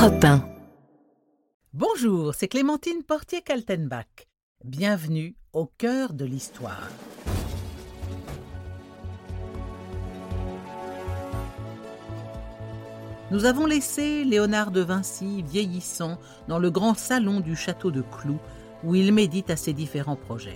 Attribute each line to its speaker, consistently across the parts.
Speaker 1: Europe 1.
Speaker 2: Bonjour, c'est Clémentine Portier-Kaltenbach. Bienvenue au cœur de l'histoire. Nous avons laissé Léonard de Vinci vieillissant dans le grand salon du château de Cloux, où il médite à ses différents projets.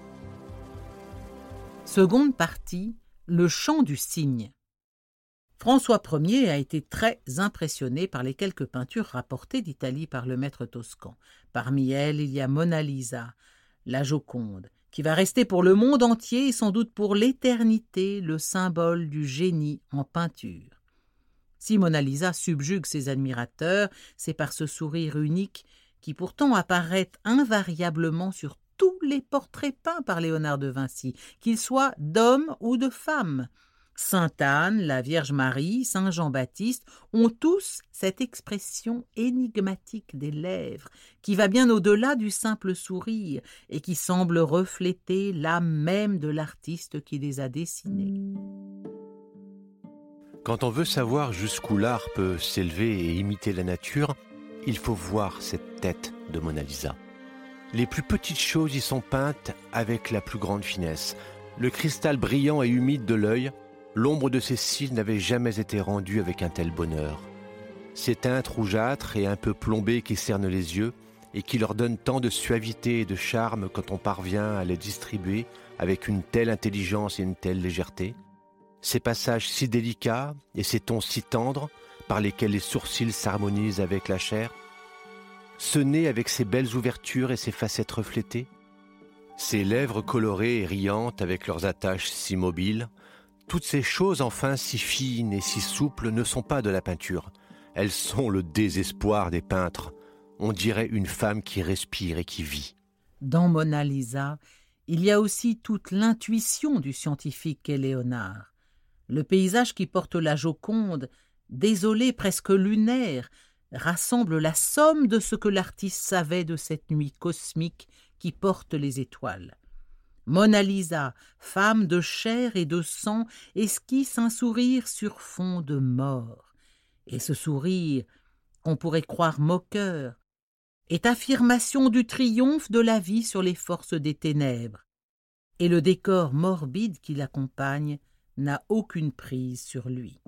Speaker 2: Seconde partie, le chant du cygne. François Ier a été très impressionné par les quelques peintures rapportées d'Italie par le maître toscan. Parmi elles, il y a Mona Lisa, la Joconde, qui va rester pour le monde entier et sans doute pour l'éternité le symbole du génie en peinture. Si Mona Lisa subjugue ses admirateurs, c'est par ce sourire unique qui pourtant apparaît invariablement sur tous les portraits peints par Léonard de Vinci, qu'ils soient d'hommes ou de femmes. Sainte Anne, la Vierge Marie, Saint Jean-Baptiste ont tous cette expression énigmatique des lèvres qui va bien au-delà du simple sourire et qui semble refléter l'âme même de l'artiste qui les a dessinés.
Speaker 3: Quand on veut savoir jusqu'où l'art peut s'élever et imiter la nature, il faut voir cette tête de Mona Lisa. Les plus petites choses y sont peintes avec la plus grande finesse. Le cristal brillant et humide de l'œil, l'ombre de ses cils n'avait jamais été rendue avec un tel bonheur. Ces teintes rougeâtres et un peu plombées qui cernent les yeux et qui leur donnent tant de suavité et de charme quand on parvient à les distribuer avec une telle intelligence et une telle légèreté. Ces passages si délicats et ces tons si tendres par lesquels les sourcils s'harmonisent avec la chair. Ce nez avec ses belles ouvertures et ses facettes reflétées. Ces lèvres colorées et riantes avec leurs attaches si mobiles. Toutes ces choses enfin si fines et si souples ne sont pas de la peinture. Elles sont le désespoir des peintres. On dirait une femme qui respire et qui vit.
Speaker 2: Dans Mona Lisa, il y a aussi toute l'intuition du scientifique qu'est Léonard. Le paysage qui porte la Joconde, désolé, presque lunaire, rassemble la somme de ce que l'artiste savait de cette nuit cosmique qui porte les étoiles. Mona Lisa, femme de chair et de sang, esquisse un sourire sur fond de mort. Et ce sourire, qu'on pourrait croire moqueur, est affirmation du triomphe de la vie sur les forces des ténèbres. Et le décor morbide qui l'accompagne n'a aucune prise sur lui.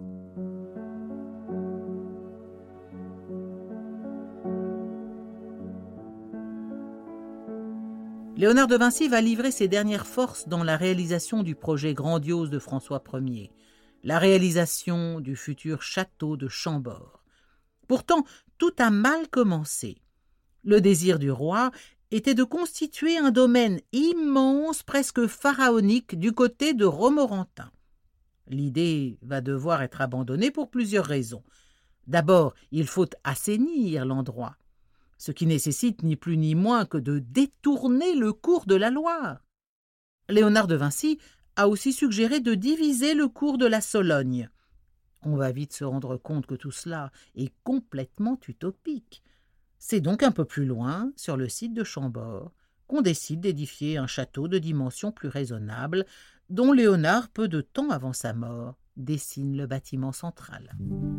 Speaker 2: Léonard de Vinci va livrer ses dernières forces dans la réalisation du projet grandiose de François Ier, la réalisation du futur château de Chambord. Pourtant, tout a mal commencé. Le désir du roi était de constituer un domaine immense, presque pharaonique, du côté de Romorantin. L'idée va devoir être abandonnée pour plusieurs raisons. D'abord, il faut assainir l'endroit, ce qui nécessite ni plus ni moins que de détourner le cours de la Loire. Léonard de Vinci a aussi suggéré de diviser le cours de la Sologne. On va vite se rendre compte que tout cela est complètement utopique. C'est donc un peu plus loin, sur le site de Chambord, qu'on décide d'édifier un château de dimensions plus raisonnables, dont Léonard, peu de temps avant sa mort, dessine le bâtiment central.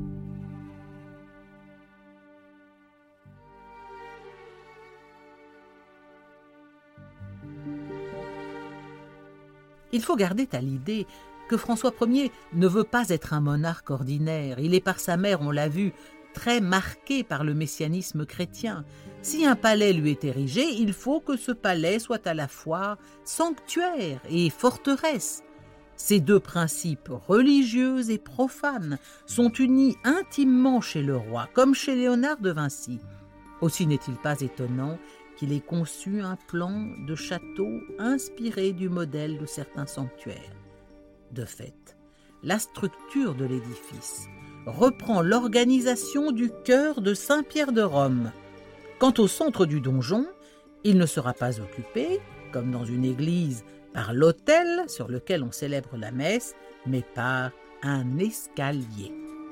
Speaker 2: Il faut garder à l'idée que François Ier ne veut pas être un monarque ordinaire. Il est par sa mère, on l'a vu, très marqué par le messianisme chrétien. Si un palais lui est érigé, il faut que ce palais soit à la fois sanctuaire et forteresse. Ces deux principes, religieux et profanes, sont unis intimement chez le roi, comme chez Léonard de Vinci. Aussi n'est-il pas étonnant qu'il ait conçu un plan de château inspiré du modèle de certains sanctuaires. De fait, la structure de l'édifice reprend l'organisation du chœur de Saint-Pierre de Rome. Quant au centre du donjon, il ne sera pas occupé, comme dans une église, par l'autel sur lequel on célèbre la messe, mais par un escalier.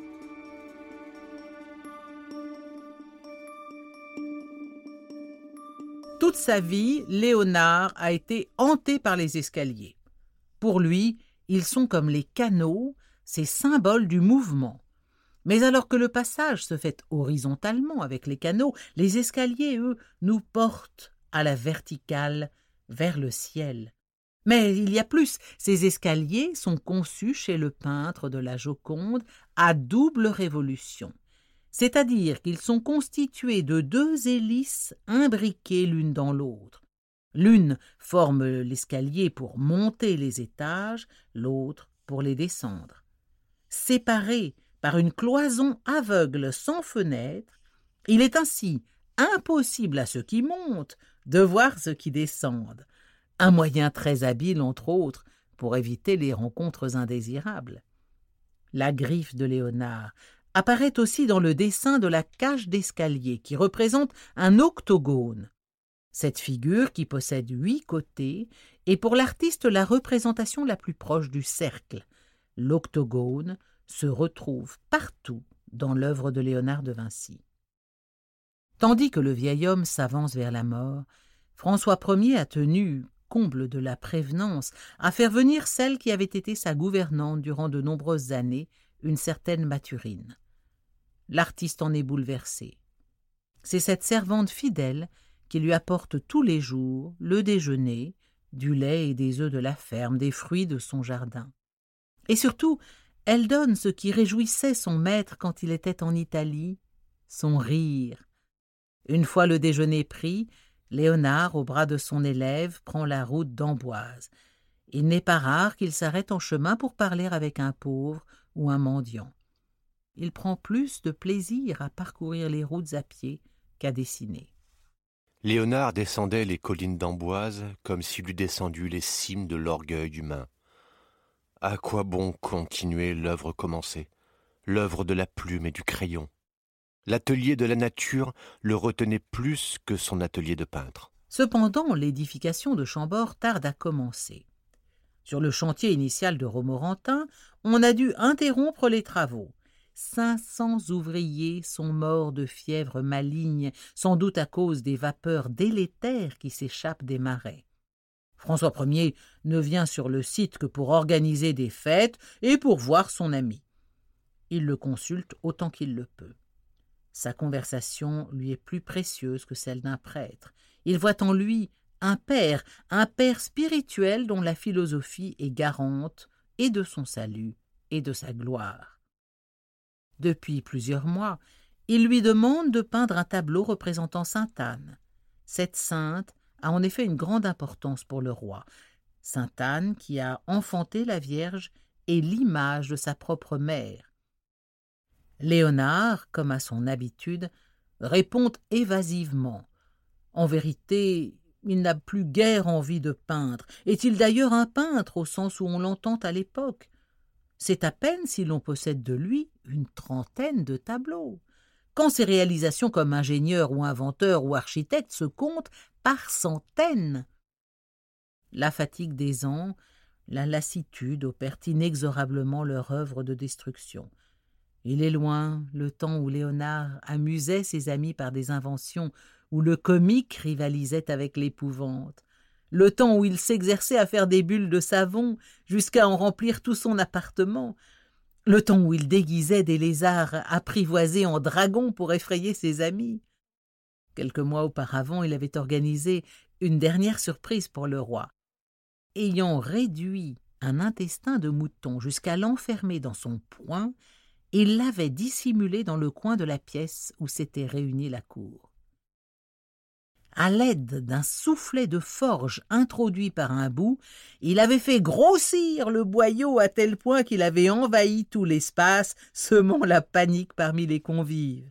Speaker 2: Toute sa vie, Léonard a été hanté par les escaliers. Pour lui, ils sont comme les canaux, ces symboles du mouvement. Mais alors que le passage se fait horizontalement avec les canaux, les escaliers, eux, nous portent à la verticale vers le ciel. Mais il y a plus, ces escaliers sont conçus chez le peintre de la Joconde à double révolution, c'est-à-dire qu'ils sont constitués de deux hélices imbriquées l'une dans l'autre. L'une forme l'escalier pour monter les étages, l'autre pour les descendre. Séparés par une cloison aveugle sans fenêtre, il est ainsi impossible à ceux qui montent de voir ceux qui descendent. Un moyen très habile, entre autres, pour éviter les rencontres indésirables. La griffe de Léonard apparaît aussi dans le dessin de la cage d'escalier, qui représente un octogone. Cette figure, qui possède 8 côtés, est pour l'artiste la représentation la plus proche du cercle. L'octogone se retrouve partout dans l'œuvre de Léonard de Vinci. Tandis que le vieil homme s'avance vers la mort, François Ier a tenu, comble de la prévenance, à faire venir celle qui avait été sa gouvernante durant de nombreuses années, une certaine Mathurine. L'artiste en est bouleversé. C'est cette servante fidèle qui lui apporte tous les jours le déjeuner, du lait et des œufs de la ferme, des fruits de son jardin. Et surtout, elle donne ce qui réjouissait son maître quand il était en Italie, son rire. Une fois le déjeuner pris, Léonard, au bras de son élève, prend la route d'Amboise. Il n'est pas rare qu'il s'arrête en chemin pour parler avec un pauvre ou un mendiant. Il prend plus de plaisir à parcourir les routes à pied qu'à dessiner.
Speaker 3: Léonard descendait les collines d'Amboise comme s'il eût descendu les cimes de l'orgueil humain. À quoi bon continuer l'œuvre commencée, l'œuvre de la plume et du crayon? L'atelier de la nature le retenait plus que son atelier de peintre.
Speaker 2: Cependant, l'édification de Chambord tarde à commencer. Sur le chantier initial de Romorantin, on a dû interrompre les travaux. 500 ouvriers sont morts de fièvre maligne, sans doute à cause des vapeurs délétères qui s'échappent des marais. François Ier ne vient sur le site que pour organiser des fêtes et pour voir son ami. Il le consulte autant qu'il le peut. Sa conversation lui est plus précieuse que celle d'un prêtre. Il voit en lui un père spirituel dont la philosophie est garante et de son salut et de sa gloire. Depuis plusieurs mois, il lui demande de peindre un tableau représentant Sainte Anne. Cette sainte a en effet une grande importance pour le roi. Sainte Anne, qui a enfanté la Vierge, est l'image de sa propre mère. Léonard, comme à son habitude, répond évasivement. En vérité, il n'a plus guère envie de peindre. Est-il d'ailleurs un peintre au sens où on l'entend à l'époque? C'est à peine si l'on possède de lui une 30aine de tableaux. Quand ses réalisations comme ingénieur ou inventeur ou architecte se comptent par centaines. La fatigue des ans, la lassitude opèrent inexorablement leur œuvre de destruction. Il est loin le temps où Léonard amusait ses amis par des inventions, où le comique rivalisait avec l'épouvante, le temps où il s'exerçait à faire des bulles de savon jusqu'à en remplir tout son appartement, le temps où il déguisait des lézards apprivoisés en dragons pour effrayer ses amis. Quelques mois auparavant, il avait organisé une dernière surprise pour le roi. Ayant réduit un intestin de mouton jusqu'à l'enfermer dans son poing, il l'avait dissimulé dans le coin de la pièce où s'était réunie la cour. À l'aide d'un soufflet de forge introduit par un bout, il avait fait grossir le boyau à tel point qu'il avait envahi tout l'espace, semant la panique parmi les convives.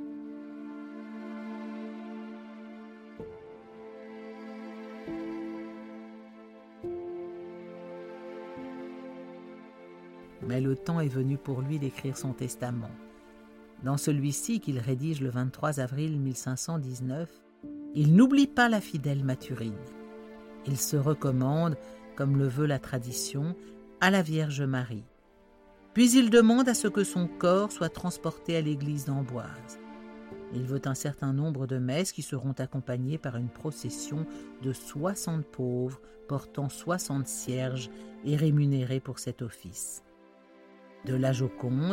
Speaker 2: Mais le temps est venu pour lui d'écrire son testament. Dans celui-ci, qu'il rédige le 23 avril 1519, il n'oublie pas la fidèle Mathurine. Il se recommande, comme le veut la tradition, à la Vierge Marie. Puis il demande à ce que son corps soit transporté à l'église d'Amboise. Il veut un certain nombre de messes qui seront accompagnées par une procession de 60 pauvres portant 60 cierges et rémunérés pour cet office. De la Joconde,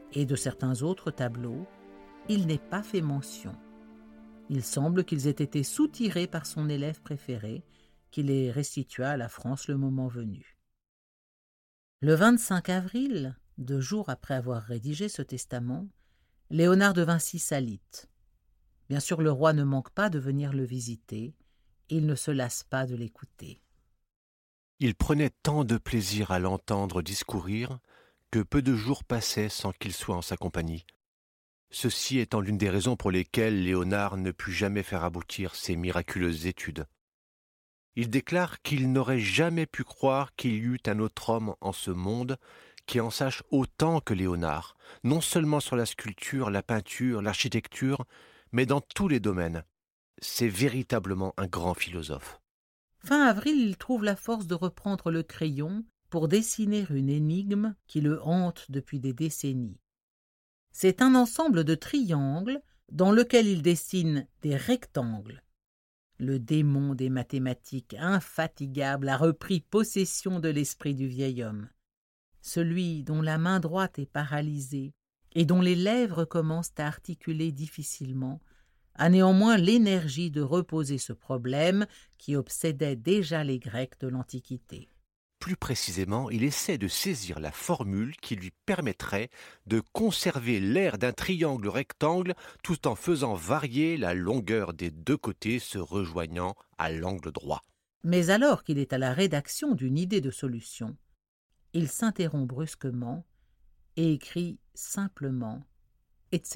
Speaker 2: et de certains autres tableaux, il n'est pas fait mention. Il semble qu'ils aient été soutirés par son élève préféré, qui les restitua à la France le moment venu. Le 25 avril, 2 jours après avoir rédigé ce testament, Léonard de Vinci s'alite. Bien sûr, le roi ne manque pas de venir le visiter, il ne se lasse pas de l'écouter.
Speaker 3: Il prenait tant de plaisir à l'entendre discourir que peu de jours passaient sans qu'il soit en sa compagnie. Ceci étant l'une des raisons pour lesquelles Léonard ne put jamais faire aboutir ses miraculeuses études. Il déclare qu'il n'aurait jamais pu croire qu'il y eût un autre homme en ce monde qui en sache autant que Léonard, non seulement sur la sculpture, la peinture, l'architecture, mais dans tous les domaines. C'est véritablement un grand philosophe.
Speaker 2: Fin avril, il trouve la force de reprendre le crayon pour dessiner une énigme qui le hante depuis des décennies. C'est un ensemble de triangles dans lequel il dessine des rectangles. Le démon des mathématiques infatigable a repris possession de l'esprit du vieil homme. Celui dont la main droite est paralysée et dont les lèvres commencent à articuler difficilement, a néanmoins l'énergie de reposer ce problème qui obsédait déjà les Grecs de l'Antiquité.
Speaker 3: Plus précisément, il essaie de saisir la formule qui lui permettrait de conserver l'aire d'un triangle rectangle tout en faisant varier la longueur des 2 côtés se rejoignant à l'angle droit.
Speaker 2: Mais alors qu'il est à la rédaction d'une idée de solution, il s'interrompt brusquement et écrit simplement « etc. »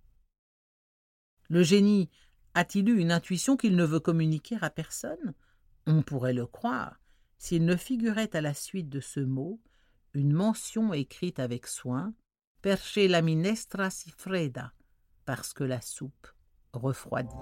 Speaker 2: Le génie a-t-il eu une intuition qu'il ne veut communiquer à personne? On pourrait le croire s'il ne figurait à la suite de ce mot une mention écrite avec soin « Perche la minestra si fredda » parce que la soupe refroidit.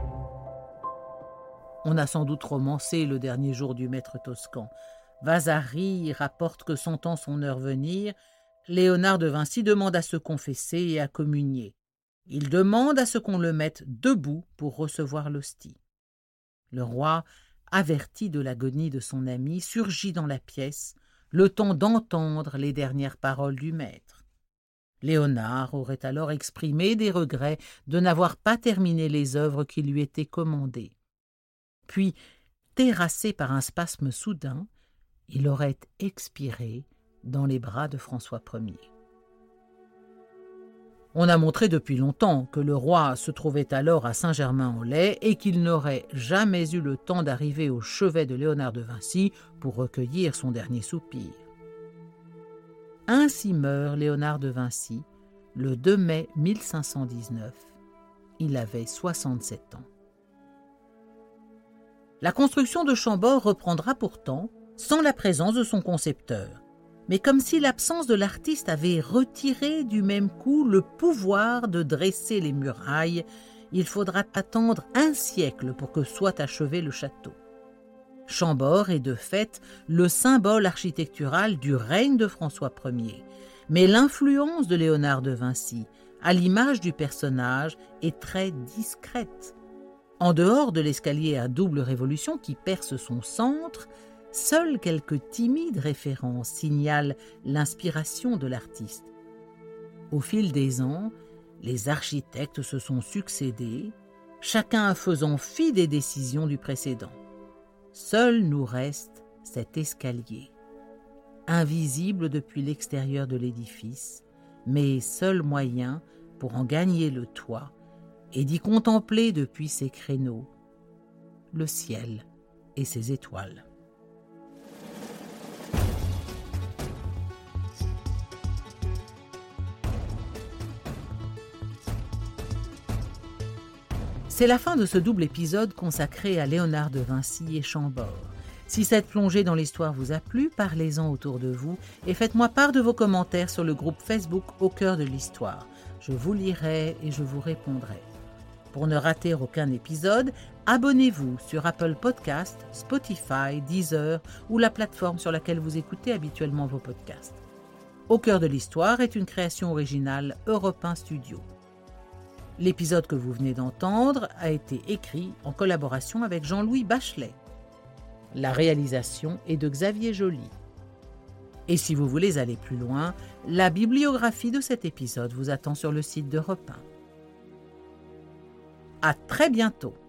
Speaker 2: On a sans doute romancé le dernier jour du maître toscan. Vasari rapporte que sentant son heure venir, Léonard de Vinci demande à se confesser et à communier. Il demande à ce qu'on le mette debout pour recevoir l'hostie. Le roi, averti de l'agonie de son ami, surgit dans la pièce, le temps d'entendre les dernières paroles du maître. Léonard aurait alors exprimé des regrets de n'avoir pas terminé les œuvres qui lui étaient commandées. Puis, terrassé par un spasme soudain, il aurait expiré dans les bras de François Ier. On a montré depuis longtemps que le roi se trouvait alors à Saint-Germain-en-Laye et qu'il n'aurait jamais eu le temps d'arriver au chevet de Léonard de Vinci pour recueillir son dernier soupir. Ainsi meurt Léonard de Vinci le 2 mai 1519. Il avait 67 ans. La construction de Chambord reprendra pourtant sans la présence de son concepteur, mais comme si l'absence de l'artiste avait retiré du même coup le pouvoir de dresser les murailles, il faudra attendre 1 siècle pour que soit achevé le château. Chambord est de fait le symbole architectural du règne de François Ier, mais l'influence de Léonard de Vinci, à l'image du personnage, est très discrète. En dehors de l'escalier à double révolution qui perce son centre, seules quelques timides références signalent l'inspiration de l'artiste. Au fil des ans, les architectes se sont succédé, chacun faisant fi des décisions du précédent. Seul nous reste cet escalier, invisible depuis l'extérieur de l'édifice, mais seul moyen pour en gagner le toit et d'y contempler depuis ses créneaux le ciel et ses étoiles. C'est la fin de ce double épisode consacré à Léonard de Vinci et Chambord. Si cette plongée dans l'histoire vous a plu, parlez-en autour de vous et faites-moi part de vos commentaires sur le groupe Facebook Au cœur de l'histoire. Je vous lirai et je vous répondrai. Pour ne rater aucun épisode, abonnez-vous sur Apple Podcasts, Spotify, Deezer ou la plateforme sur laquelle vous écoutez habituellement vos podcasts. Au cœur de l'histoire est une création originale Europe 1 Studio. L'épisode que vous venez d'entendre a été écrit en collaboration avec Jean-Louis Bachelet. La réalisation est de Xavier Joly. Et si vous voulez aller plus loin, la bibliographie de cet épisode vous attend sur le site d'Europe 1. À très bientôt.